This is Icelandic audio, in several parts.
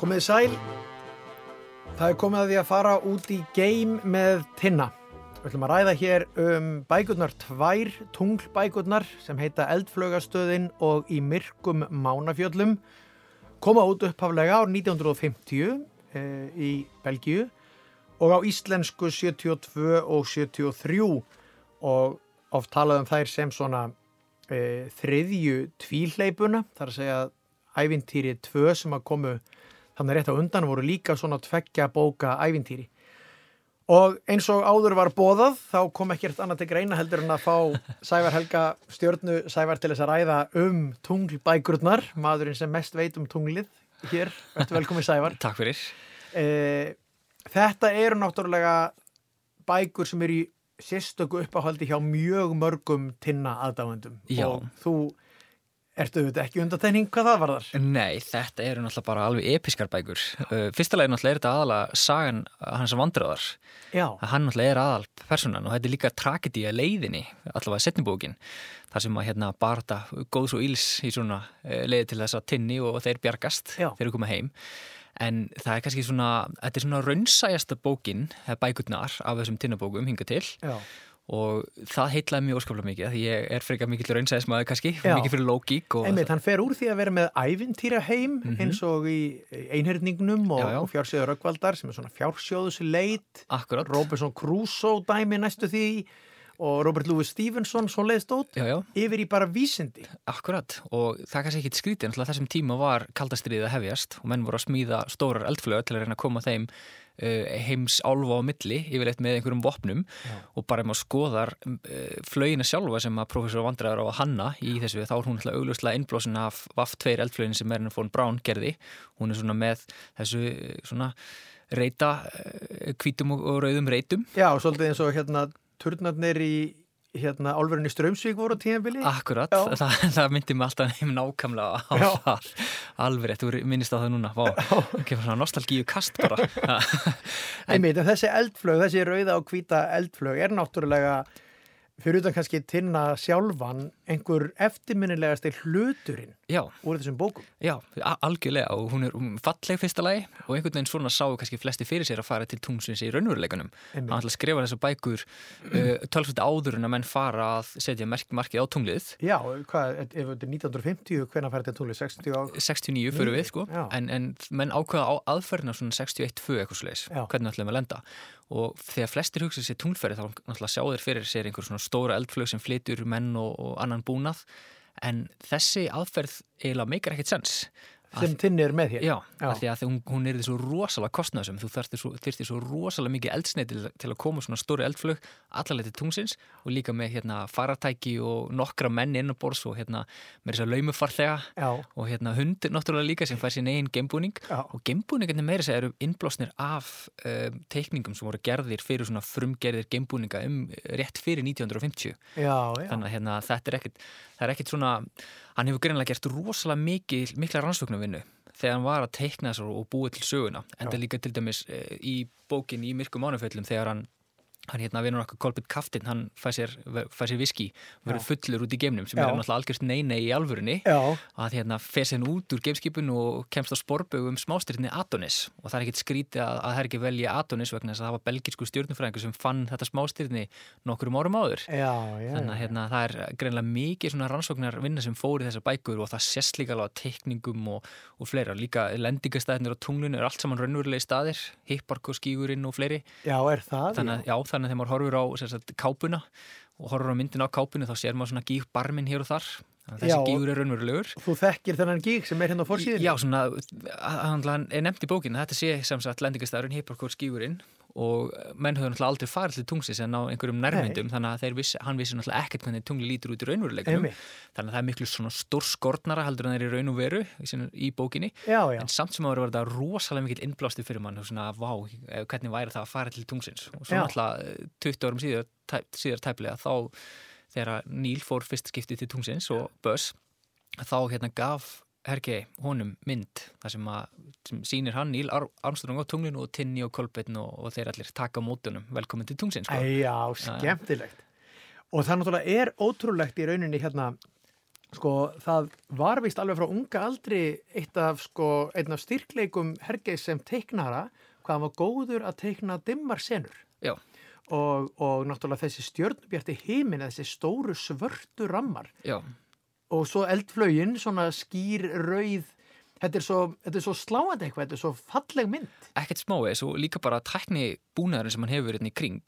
Komið sæl. Það komið að því að fara út í game með Tinna. Við ætlum að ræða hér bækurnar tvær, tunglbækurnar sem heita Eldflaugastöðin og Í myrkum Mánafjöllum. Koma út upphaflega ár 1950 í Belgíu og á íslensku 72 og 73 og oft talað þær sem svona þriðju tvíhleipuna, þar að segja ævintýri 2 sem að komu þannig rétt á undan voru líka svona 2 bóka ævintýri. Og eins og áður var boðað, þá kom ekkert annað til greina heldur en að fá Sævar Helga Stjörnu Sævar til þess að ræða tunglbækurnar, maðurinn sem mest veit tunglið hér. Vertu velkomin Sævar. Takk fyrir. Þetta eru náttúrulega bækur sem eru í sérstöku uppáhaldi hjá mjög mörgum Tinna aðdáendum. Já. Og þú ertu auðvitað ekki undantekning hvað það varðar? Nei, þetta eru náttúrulega bara alveg episkar bækur. Fyrsta lagi náttúrulega þetta aðalega sagan hans vandræðar. Já. Hann náttúrulega aðal personan og þetta líka tragedía leiðinni, allavega setni bókin. Það sem að barata góðs og íls í svona leiði til þess að Tinni og þeir bjargast þegar þeir koma heim. En það kannski þetta svona raunsæjasta bókin, bækurnar af þessum Tinnabókum hingað til. Já. Og það heitlaði mjög óskaplega mikið því ég frekar mikill raunsæðismaður kannski, mikið fyrir lógík. Einmitt, hann fer úr því að vera með ævintýraheim eins og í Einhyrningnum og Fjársjóður Rögnvaldar sem svona fjársjóðusleit. Akkurat. Robinson Crusoe dæmi næstu því og Robert Louis Stevenson svo leiðst út yfir í bara vísindi. Akkurat, og það kannski ekkit skrítið, en þessum tíma var kaldastríðið að hefjast og menn voru að smíða stórar eldflaugar til að reyna að koma þeim heims álfa á milli, yfirleitt með einhverjum vopnum og bara maður skoðar flaugina sjálfa sem að prófessor vandræðar á að hanna í þessu, þá er hún augljóslega innblásinn af VAF-2 eldflaugin sem Wernher von Braun gerði. Hún er svona með þessu svona reita, hvítum og rauðum reitum. Já, svolítið eins og turnarnir í álverinu Straumsvík voru á tímabili. Akkurat, það myndi mig alltaf nákvæmlega á það. Alveg rétt, þú minnist á það núna. Kemur svona nostalgíu kast bara. Einmitt, en þessi eldflaug, þessi rauða og hvíta eldflaug er náttúrulega fyrir utan kannski Tinna sjálfan einhver eftirminnilegasti hluturinn úr þessum bókum. Já, algjörlega og hún er falleg fyrsta lagi og einhvern veginn svona sáu kannski flesti fyrir sér að fara til tungsins í raunveruleikanum. Hann ætla að skrifa þessar bækur tölvsveit áður en að menn fara að setja markið á tunglið. Já, ef þetta er 1950, hvenær færi þetta tunglið? 69 fyrir við, sko, en menn ákveða á aðferðina svona 61-2 eitthvað svoleiðis, hvernig ætlum að lenda. Og þegar flestir hugsa sér tunglferði þá náttúrulega sjá þeir fyrir sér einhver svona stóra eldflaug sem flytur menn og annan búnað, en þessi aðferð eiginlega meikar ekkert sens. Sem Tinni er með hér. Já, af því að hún er svo rosalega kostnaðsöm. Þú þyrftir svo rosalega mikið eldsneyti til að koma svona stóri eldflaug allalega til tungsins og líka með farartæki og nokkra menn innanborðs og með þess að laumufarþega og hundir náttúrulega líka sem fær sín eigin geimbúning og geimbúningarnir meira segja eru innblásnir af teikningum sem voru gerðir fyrir svona frumgerðir geimbúninga rétt fyrir 1950. Já. Þannig að þetta er ekkert svona, hann hefur greinilega gert rosalega mikla rannsóknarvinnu þegar hann var að teikna þessu og búið til söguna. Enda líka til dæmis í bókin Í myrkum Mánafjöllum þegar hann vinur okkar Kolbeinn Kaftinn, hann fær sér viski og verður fullur út í geimnum sem er náttúrulega algjört nei í alvörunni að fer sér út úr geimskipinu og kemst á sporbaug smástirni Adonis og það er ekkert skrítið að það er ekki velja Adonis vegna þess að það var belgísku stjörnufræðingur sem fann þetta smástirni nokkrum árum áður. Þannig að það er greinilega mikið svona rannsóknarvinna sem fór í þessar bækur og það sést líka alveg teikningum og fleira. Líka lendingastæðinir á tunglinu er allt saman raunverulegi staðir, Hipparco skígurinn og fleiri. Já, er það? Þannig að þegar maður horfur á kápuna og horfur á myndina á kápunu þá sér maður svona gígbarminn hér og þar. Þessi gígur er raunverulegur. Þú þekkir þennan gíg sem er hérna á forsíðunni? Já, svona, hann er nefnt í bókinu. Þetta sé sem sagt lendingastæðurinn, Hipparco skígurinn og menn höfðu náttúrulega aldrei farið til tungsins en á einhverjum nærmyndum þannig að hann vissi náttúrulega ekkert hvernig tungli lítur út í raunveruleikanum. Þannig að það er miklu svona stórskornara heldur en það er í raun og veru í bókinni. En samt sem áður var þetta rosalega mikill innblásti fyrir mann og svona, hvernig væri það að fara til tungsins. Og svo náttúrulega 20 árum síðar tæplega þá þegar Neil fór fyrst skipti til tungsins og Buzz þá gaf Hergé honum mynd þar sem sýnir hann Neil Armstrong á tunglinu og Tinni og Kolbeinn og þeir allir taka á mótunum velkomin til tungsins. Já, skemmtilegt. Og það náttúrulega er ótrúlegt í rauninni Sko, það var víst alveg frá unga aldri einn af styrkleikum Hergeys sem teiknara, hvað hann var góður að teikna dimmar senur. Já. Og náttúrulega þessi stjörnubjarti himinn, þessi stóru svörtu rammar. Já. Og svo eldflaugin, svona skýr rauð, þetta er svo sláandi eitthvað, þetta er svo falleg mynd. Ekkert smávegis og líka bara tækni búnaðurinn sem hann hefur í kring,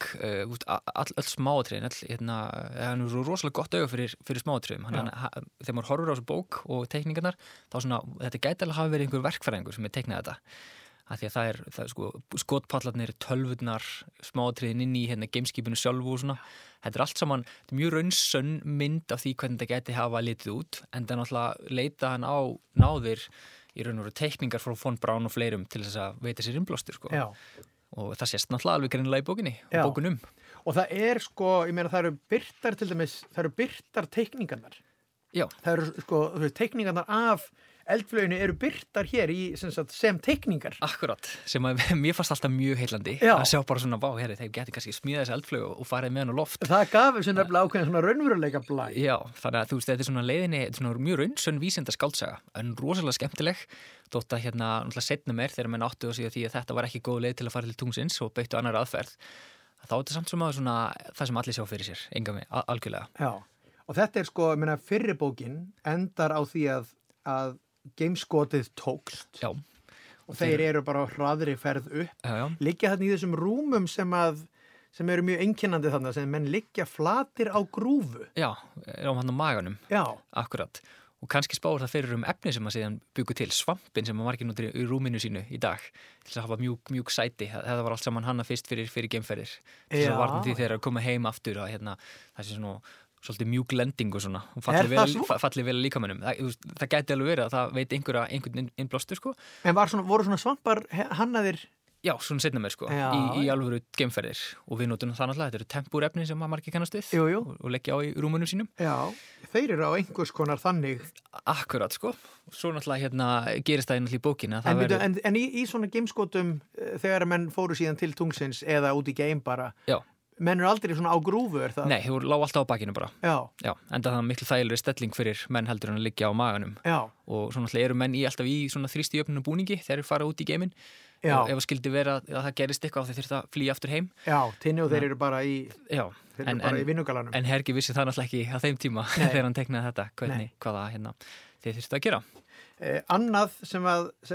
öll smáatriðin, hann er svo rosalega gott auga fyrir smáatriðum. Þegar maður horfur á þessu bók og teikningarnar, þá svona, þetta gæti alveg hafa verið einhver verkfræðingur sem teiknaði þetta. Af því að það er sko, skotpallarnir, tölvurnar, smáatriðin inn í gameskipinu sjálfu og svona. Þetta er allt saman mjög raunsönn mynd af því hvernig þetta gæti hafa litið út, en það náttúrulega leita hann á náðir í raun og veru teikningar frá von Braun og fleirum til þess að veita sér innblástur sko. Já. Og það sést náttúrulega alveg greinilega í bókinni og bókunum. Og það er sko, ég meina það eru birtar til dæmis, það eru birtar teikningarnar. Já. Það eru sko, teikningarnar af eldflauginu eru birtar hér í sem teikningar. Akkurat, sem að mér fannst alltaf mjög heillandi að sjá bara svona, vá, herri, þeir geti kannski smíða þessi eldflaug og farið með hann á loft. Það gaf þessu nefnilega ákveðin svona raunveruleika blæ. Já, þannig að þú veist, þetta er svona leiðinni, þetta er svona mjög raunsönn vísinda skáldsaga, en rosalega skemmtileg, þótt að náttúrulega seinna meir þegar menn áttu að segja því að þetta var ekki góð leið til að fara til tungsins og beittu annar aðferð, þá er þetta samt svona það sem allir sjá fyrir sér, algjörlega. Já, og þetta er sko, fyrri bókin endar á því að gameskotið tókst. Já. Og þeir eru bara á hraðri ferð upp. Já. Liggja þarna í þessum rúmum sem eru mjög einkennandi þarna, sem menn liggja flatir á grúfu. Já, á hann á maganum. Já. Akkurat. Og kannski spáur það fyrir efni sem að síðan byggu til, svampin sem að margir notar í rúminu sínu í dag til að hafa mjög sæti. Það var allt saman hanna fyrst fyrir geimferðir. Til að varna því þegar að koma heim aftur að það sé svona svolítið mjúk lending og svona. Falli vel líkamönnum. Það gæti alveg verið að það veit einhvern innblástur sko. En voru svona svampar hannaðir? Já, svona seinna meir sko, í alvöru geimferðir og við notum það náttúrulega, þetta eru tempúrefni sem að margir kannast við og leggja á í rúmunum sínum. Já, þeir eru á einhvers konar þannig. Akkurat sko, svo náttúrulega gerist það náttúrulega í bókina. En í svona geimskotum þegar menn fóru síðan til tungsins eða út í geim bara, menn eru aldrei svona á grúfu, er það? Nei, þeir lág alltaf á bakinu bara. Já. Enda það miklu þægilegri stelling fyrir menn heldur en að liggja á maganum. Já. Og svo náttúrulega eru menn alltaf í svona þrýstijöfnunum búningi þegar þeir fara út í geiminn. Og ef það skildi vera að það gerist eitthvað þeir þurft að flýja aftur heim. Já, Tinni og þeir eru bara í vinnugalanum. En Hergi vissi það náttúrulega ekki á þeim tíma þegar hann teiknaði þetta, hvaða þeir þurftu að gera. Annað sem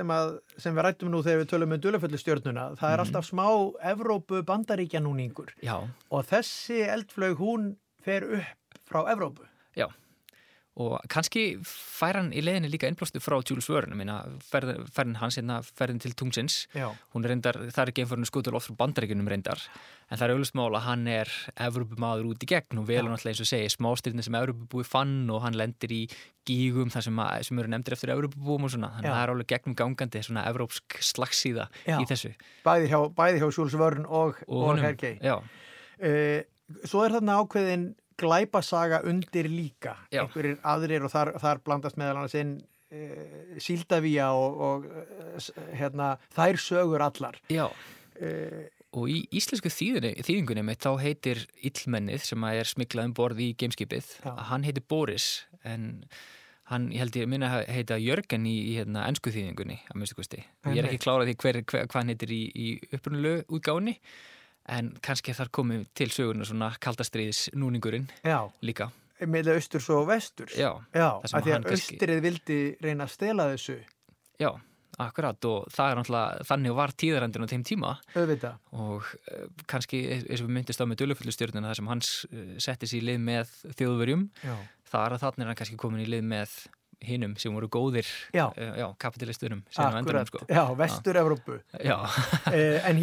við rættum nú þegar við tölum dularfullustjörnuna, það er alltaf smá Evrópu bandaríkjanúningur. Já. Og þessi eldflaug, hún fer upp frá Evrópu. Já. Og kannski fær hann í leiðinni líka innblástur frá Jules Verne, ferðin hans ferðin til tungsins. Já. Hún reyndar, það er geimferðin skutur oft frá Bandaríkjunum reyndar, en það er augljóst mál að hann er Evrópumaður út í gegn og velur náttúrulega eins og segi smástirni sem Evrópubúi fann og hann lendir í gígum þar sem eru nefndir eftir Evrópubúum og svona, þannig að það er alveg gegnum gangandi svona evrópsk slagsíða í þessu. Bæði hjá Jules Verne og Hergé. Já. Svo er þarna ákveðin glæpasaga undir líka, einhverjir aðrir og þar blandast meðal annars inn síldavíja og þær sögur allar. Já, og í íslensku þýðingunni mitt þá heitir illmennið sem er smiglað borð í geimskipið, hann heitir Boris, en hann, ég minna heita Jörgen í ensku þýðingunni að minnstu kosti. Ég er ekki klárað því hvað hann heitir í upprunalegu útgáfunni, en kannski þar komið til söguna svona kaldastríðis núningurinn líka. Meðlega austurs og vesturs. Já. Af því að austrið vildi reyna að stela þessu. Já, akkurat, og það er náttúrulega, þannig var tíðarendin á þeim tíma. Auðvitað. Og kannski, eins og við myndist á með dularfullustjörnuna, þar sem hans setti sig í lið með Þjóðverjum. Þar að þannig er hann kannski komin í lið með hinum sem voru góðir kapitalistunum. Akkurat, sko. Já, Vestur-Evrópu. Já. En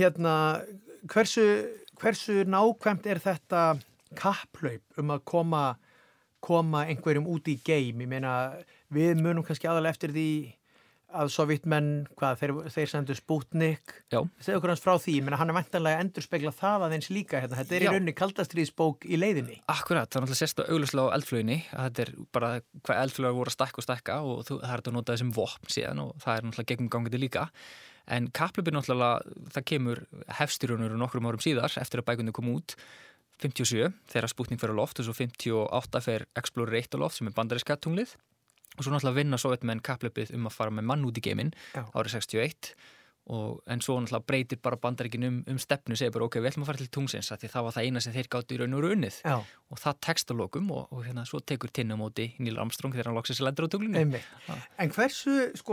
hversu nákvæmt er þetta kapplaup að koma einhverjum út í geim? Ég meina, við munum kannski aðalega eftir því að sovjetmenn, þeir sendu Sputnik. Já. Segðu okkur hans frá því, ég meina, hann er væntanlega endurspegla það aðeins líka. Þetta er í rauninni kaldastríðsbók í leiðinni. Akkurat, það er náttúrulega sérst augljóslega á eldflauginni að þetta er bara hvað eldflaugar voru að stækka og það er þetta að nota þessum vopn síðan og það er náttúrulega gegnum gangandi líka. En kapplaupið náttúrulega, það kemur hefsturjónur nokkrum árum síðar eftir að bækurnar kom út. 57 þegar Sputnik fer á loft og svo 58 fer Explorer 1 á loft sem bandaríska tunglið og svo náttúrulega vinna Sovétmenn kapphlaupið að fara með mann út í geiminn árið 61 en svo náttúrulega breytir bara Bandaríkin stefnu, segir bara ok, við ætlum að fara til tungsins því það var það eina sem þeir gátu í raun og unnið og það tekst á lokum og hérna svo tekur Tinna á móti Neil Armstrong þegar hann loksins lendir á tunglinu. En hversu,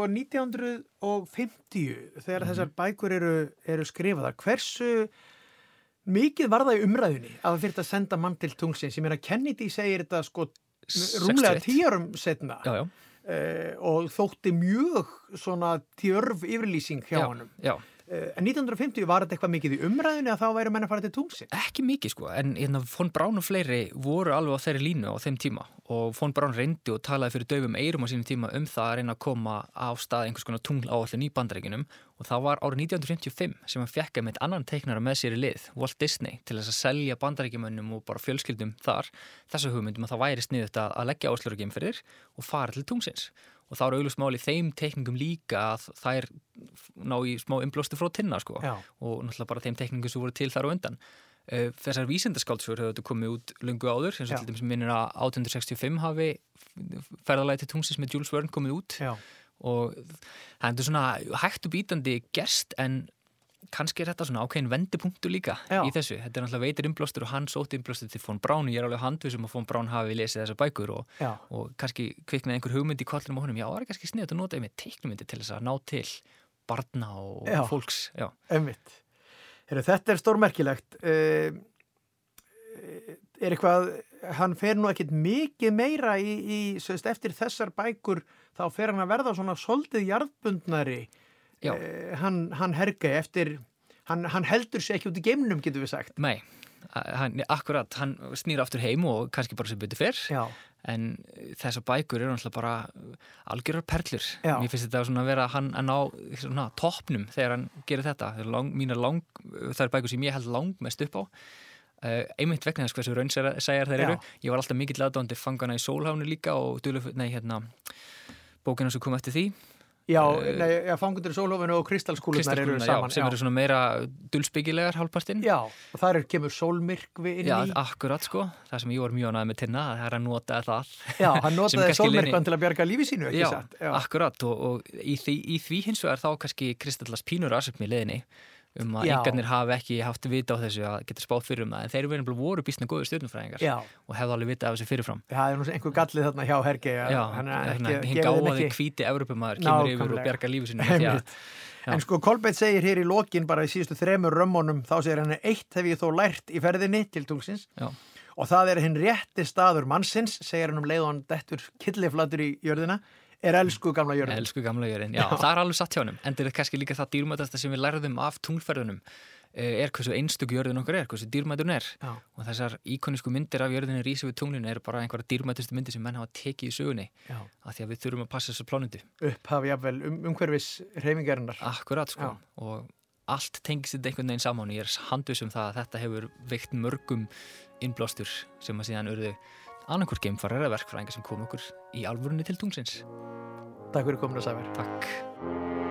1950 þegar þessar bækur eru skrifaðar, hversu mikið var það í umræðunni að það þyrfti að senda mann til tungsins? Ég meina Kennedy segir þetta rúmlega 10 árum setna. Já. Og þótti mjög svona djörf yfirlýsing hjá honum. Já. En 1950 var þetta eitthvað mikið í umræðunni að þá væru menn að fara til tungsins? Ekki mikið en von Braun og fleiri voru alveg á þeirri línu á þeim tíma og von Braun reyndi og talaði fyrir daufum eyrum á sínum tíma það að reyna að koma á stað einhvers konar tungláætlun í Bandaríkjunum og það var árið 1955 sem hann fékk með annan teiknara með sér í lið, Walt Disney, til þess að selja Bandaríkjumönnum og bara fjölskyldum þar þessu hugmyndum að það væri sniðugt að leggja áslur og geimferðir og fara til tungsins. Og þá augljóst mál í þeim teikningum líka að þær ná í smá innblóstu frá Tinna og náttúrulega bara þeim teikningum sem voru til þar og undan. Þessar vísindaskáldsögur hefur þetta komið út löngu áður, sem til dæmis minnir að 1865 hafi ferðalagi til tungsins með Jules Verne komið út og það er svona hægt og bítandi gerst en kannski þetta svona ákveðin vendipunktur líka í þessu. Þetta náttúrulega veitir innblástur og hann sótti innblástur til von Braun. Ég alveg handvissum að von Braun hafi lesið þessar bækur og kannski kviknaði einhver hugmynd í kollinum á honum. Já, það er kannski sniðugt að nota með teiknumyndi til þess að ná til barna og fólks. Einmitt. Þetta stórmerkilegt. Eitthvað, hann fer nú ekkert mikið meira eftir þessar bækur, þá fer hann að verða svona soldið jarðbundnari. Hann hergæði eftir hann heldur sig ekki út í geimnum, getur við sagt. Nei, akkurat, hann snýr aftur heim og kannski bara sem betur fer en þessar bækur eru náttúrulega bara algjörar perlur. Mér finnst þetta svona að vera hann að ná svona toppnum þegar hann gerir þetta. Það er bækur sem ég held langmest upp á einmitt vegna þess hversu raunsæjar þeir eru. Ég var alltaf mikill aðdáandi Fangana í Sólhafinu líka og bókina sem kom eftir því. Fangundur í Sólhofinu og Kristalskúlurnar eru saman. Sem eru svona meira dulspyggilegar hálfpartinn. Og þar kemur sólmyrkvi inn í. Akkurat það sem ég var mjög ánægður með Tinna, það er að nota það. Hann notaði sólmyrkvan til að bjarga lífi sínu, ekki satt? Akkurat og í því hins vegar þá kannski Kristallast pínur aðsöfn í leiðinni að engarnir hafi ekki haft vita á þessu að geta spátt fyrir það, en þeir voru býsna góður stjörnufræðingar og hefðu alveg vita af þessu fyrirfram. Það er nú einhver gallið þarna hjá Hergey. Hinn gáði hvíti Evrópumaður kemur yfir og bjargar lífi sínu. En Kolbeinn segir hér í lokin, bara í síðustu 3 römmunum, þá segir hann: eitt hef ég þó lært í ferðinni til tungsins og það hinn rétti staður mannsins, segir hann leið og hann dettur kylliflatur í jörðina, elsku gamla jörðin. Elsku gamla jörðin, það er alveg satt hjá honum. En það er kannski líka það dýrmætasta sem við lærðum af tunglferðunum hversu einstök jörðin okkar hversu dýrmætur hún og þessar íkonísku myndir af jörðinni rísi við tunglinu eru bara einhverja dýrmætustu myndir sem menn hafa tekið í sögunni af því að við þurfum að passa þessar plánetu. Upphafi jafnvel umhverfis hreyfingarinnar. Akkurat og allt tengist þetta einhvern veginn saman og ég er handviss það að þetta hefur veikt mörgum innblástur sem að síðan urðu annarkvort geimfarar eða verkfræðingar sem kom okkur í alvörunni til tungsins. Takk fyrir komuna, Sævar. Takk.